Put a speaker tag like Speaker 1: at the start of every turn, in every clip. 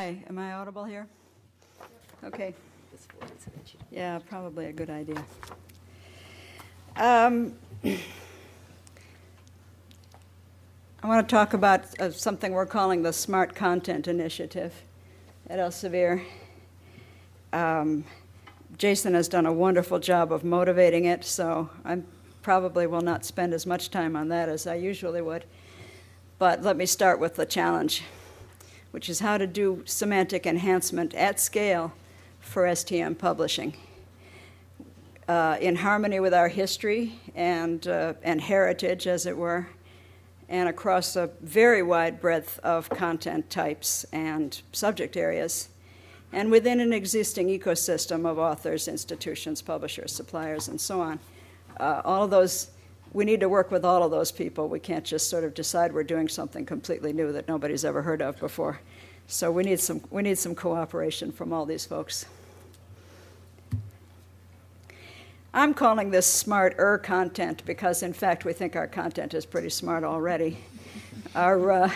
Speaker 1: Am I audible here? Okay. Yeah, probably a good idea. I want to talk about something we're calling the Smart Content Initiative at Elsevier. Jason has done a wonderful job of motivating it, so I probably will not spend as much time on that as I usually would. But let me start with the challenge, which is how to do semantic enhancement at scale for STM publishing in harmony with our history and heritage, as it were, and across a very wide breadth of content types and subject areas, and within an existing ecosystem of authors, institutions, publishers, suppliers, and so on. All of those, we need to work with all of those people. We can't just sort of decide we're doing something completely new that nobody's ever heard of before. So we need some cooperation from all these folks. I'm calling this smarter content because, in fact, we think our content is pretty smart already. Our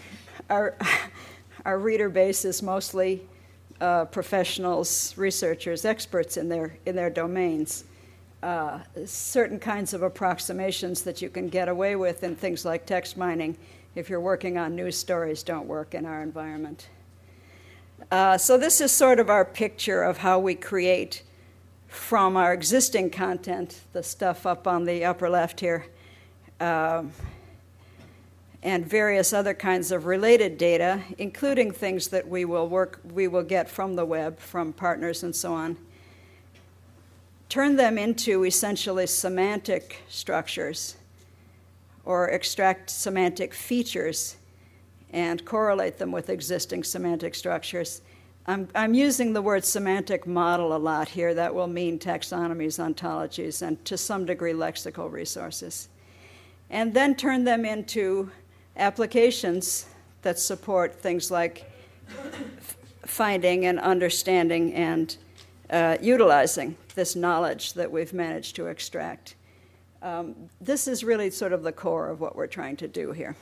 Speaker 1: reader base is mostly professionals, researchers, experts in their domains. Certain kinds of approximations that you can get away with in things like text mining, if you're working on news stories, don't work in our environment. So this is sort of our picture of how we create from our existing content, the stuff up on the upper left here, and various other kinds of related data, including things that we will get from the web, from partners and so on. Turn them into essentially semantic structures, or extract semantic features and correlate them with existing semantic structures. I'm using the word semantic model a lot here. That will mean taxonomies, ontologies, and to some degree lexical resources. And then turn them into applications that support things like finding and understanding and utilizing this knowledge that we've managed to extract. This is really sort of the core of what we're trying to do here.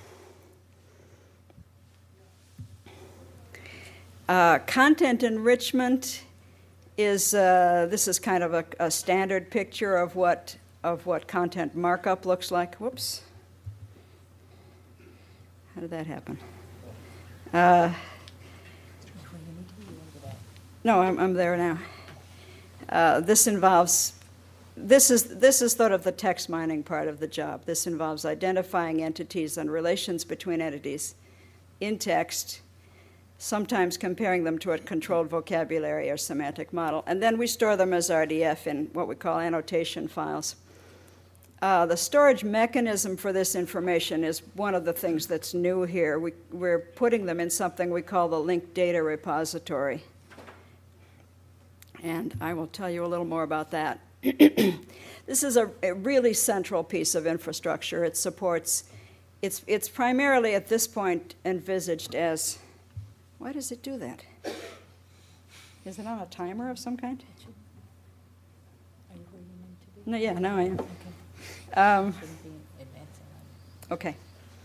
Speaker 1: Content enrichment is this is kind of a standard picture of what content markup looks like. Whoops. How did that happen? No, I'm there now. This is sort of the text mining part of the job. This involves identifying entities and relations between entities in text, sometimes comparing them to a controlled vocabulary or semantic model. And then we store them as RDF in what we call annotation files. The storage mechanism for this information is one of the things that's new here. We're putting them in something we call the linked data repository. And I will tell you a little more about that. This is a really central piece of infrastructure. It supports, it's primarily at this point envisaged as, why does it do that? Is it on a timer of some kind?
Speaker 2: Are you where you need to be?
Speaker 1: No, yeah, now I am. Okay.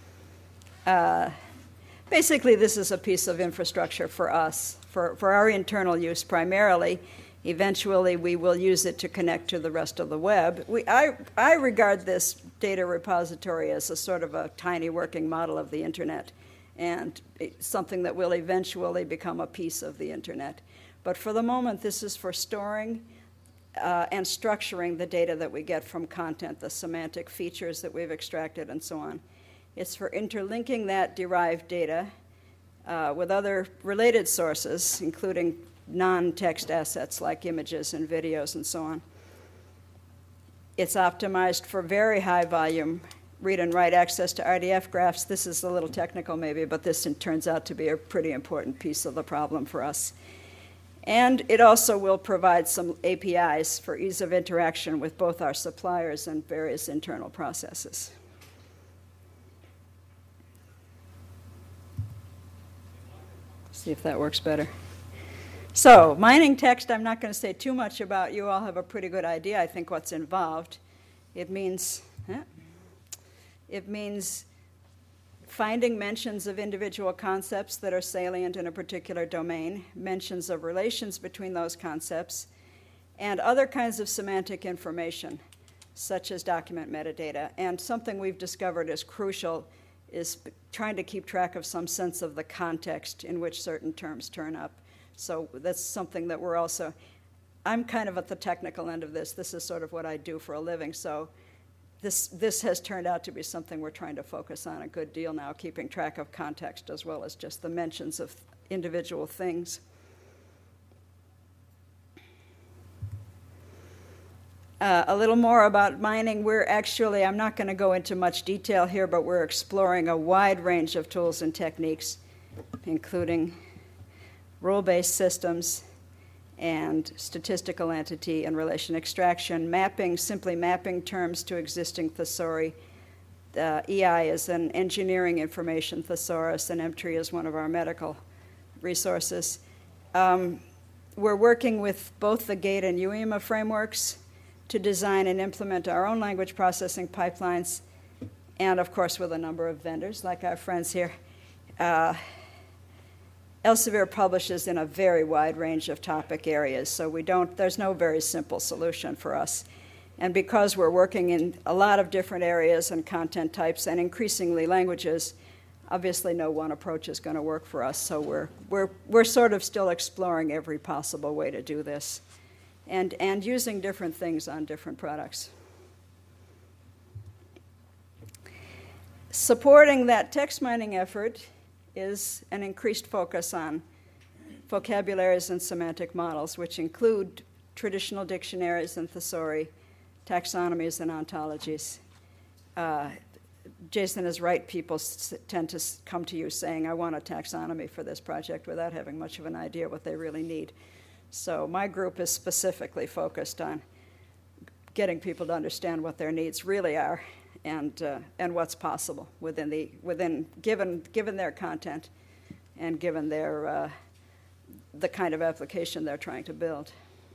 Speaker 1: Basically, this is a piece of infrastructure for us, for our internal use primarily. Eventually, we will use it to connect to the rest of the web. I regard this data repository as a sort of a tiny working model of the internet, and something that will eventually become a piece of the internet. But for the moment, this is for storing and structuring the data that we get from content, the semantic features that we've extracted, and so on. It's for interlinking that derived data with other related sources, including non-text assets like images and videos and so on. It's optimized for very high volume read and write access to RDF graphs. This is a little technical maybe, but this turns out to be a pretty important piece of the problem for us. And it also will provide some APIs for ease of interaction with both our suppliers and various internal processes. See if that works better. So, mining text, I'm not going to say too much about. You all have a pretty good idea, I think, what's involved. It means finding mentions of individual concepts that are salient in a particular domain, mentions of relations between those concepts, and other kinds of semantic information, such as document metadata. And something we've discovered is crucial is trying to keep track of some sense of the context in which certain terms turn up. So that's something that we're also, I'm kind of at the technical end of this. This is sort of what I do for a living. So this has turned out to be something we're trying to focus on a good deal now, keeping track of context as well as just the mentions of individual things. A little more about mining. We're actually, I'm not going to go into much detail here, but we're exploring a wide range of tools and techniques, including rule-based systems and statistical entity and relation extraction, mapping, simply mapping terms to existing thesauri. EI is an engineering information thesaurus, and Emtree is one of our medical resources. We're working with both the GATE and UEMA frameworks to design and implement our own language processing pipelines, and of course with a number of vendors like our friends here. Elsevier publishes in a very wide range of topic areas, so there's no very simple solution for us. And because we're working in a lot of different areas and content types and increasingly languages, obviously no one approach is going to work for us, so we're sort of still exploring every possible way to do this. And using different things on different products. Supporting that text mining effort is an increased focus on vocabularies and semantic models, which include traditional dictionaries and thesauri, taxonomies and ontologies. Jason is right, people tend to come to you saying, I want a taxonomy for this project without having much of an idea what they really need. So my group is specifically focused on getting people to understand what their needs really are and what's possible given their content and given their the kind of application they're trying to build.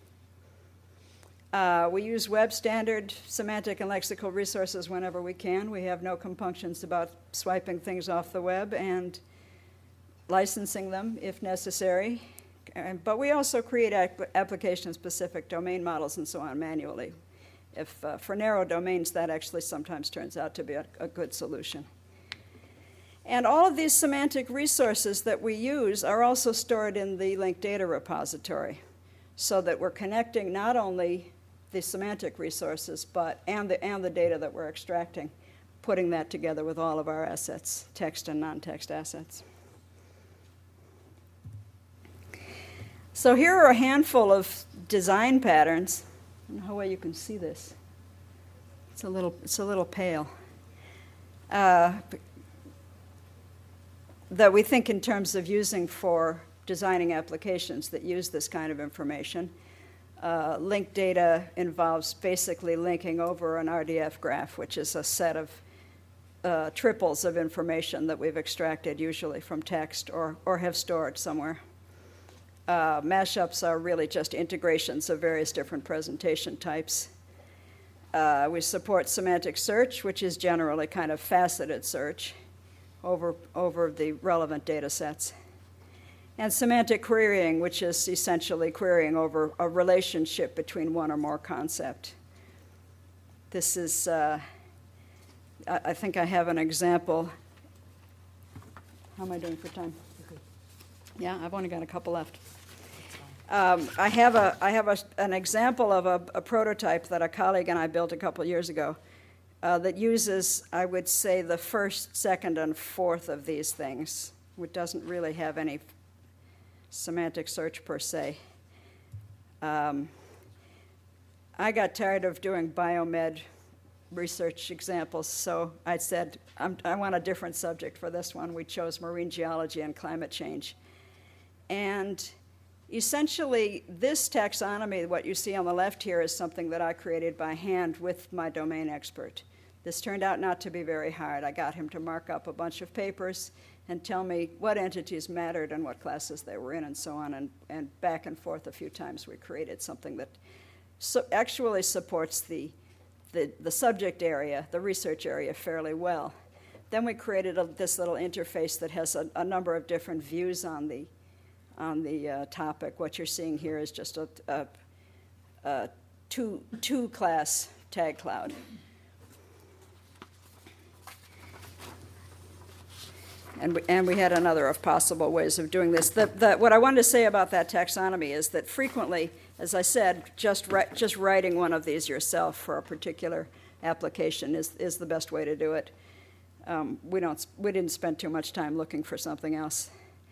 Speaker 1: We use web standard semantic and lexical resources whenever we can. We have no compunctions about swiping things off the web and licensing them if necessary. But we also create application-specific domain models and so on manually. If for narrow domains, that actually sometimes turns out to be a good solution. And all of these semantic resources that we use are also stored in the linked data repository, so that we're connecting not only the semantic resources, and the data that we're extracting, putting that together with all of our assets, text and non-text assets. So here are a handful of design patterns. I don't know how well you can see this. It's a little pale. That we think in terms of using for designing applications that use this kind of information. Linked data involves basically linking over an RDF graph, which is a set of triples of information that we've extracted, usually from text or have stored somewhere. Mashups are really just integrations of various different presentation types. We support semantic search, which is generally kind of faceted search over the relevant data sets. And semantic querying, which is essentially querying over a relationship between one or more concept. This is, I think I have an example. How am I doing for time? Yeah, I've only got a couple left. I have an example of a prototype that a colleague and I built a couple years ago that uses, I would say, the first, second, and fourth of these things, which doesn't really have any semantic search per se. I got tired of doing biomed research examples, so I said, I want a different subject for this one. We chose marine geology and climate change. And essentially, this taxonomy, what you see on the left here, is something that I created by hand with my domain expert. This turned out not to be very hard. I got him to mark up a bunch of papers and tell me what entities mattered and what classes they were in and so on, and back and forth a few times we created something that actually supports the subject area, the research area, fairly well. then we created this little interface that has a number of different views on the topic. What you're seeing here is just a two-class tag cloud. And we had another of possible ways of doing this. What I wanted to say about that taxonomy is that frequently, as I said, just writing one of these yourself for a particular application is the best way to do it. We didn't spend too much time looking for something else.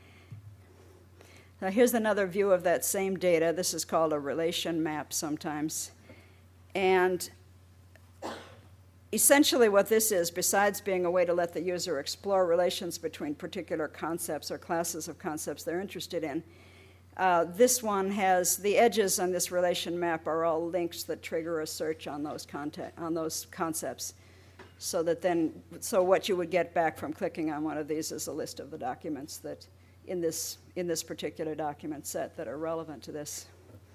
Speaker 1: Now here's another view of that same data. This is called a relation map sometimes. And essentially what this is, besides being a way to let the user explore relations between particular concepts or classes of concepts they're interested in, this one has the edges on this relation map are all links that trigger a search on those concepts. So what you would get back from clicking on one of these is a list of the documents that in this particular document set that are relevant to this.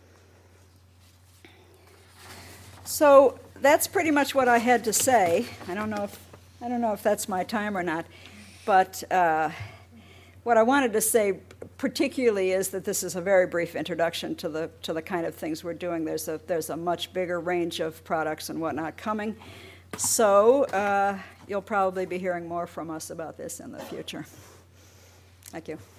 Speaker 1: So that's pretty much what I had to say. I don't know if that's my time or not, but what I wanted to say particularly is that this is a very brief introduction to the kind of things we're doing. There's a much bigger range of products and whatnot coming. So you'll probably be hearing more from us about this in the future. Thank you.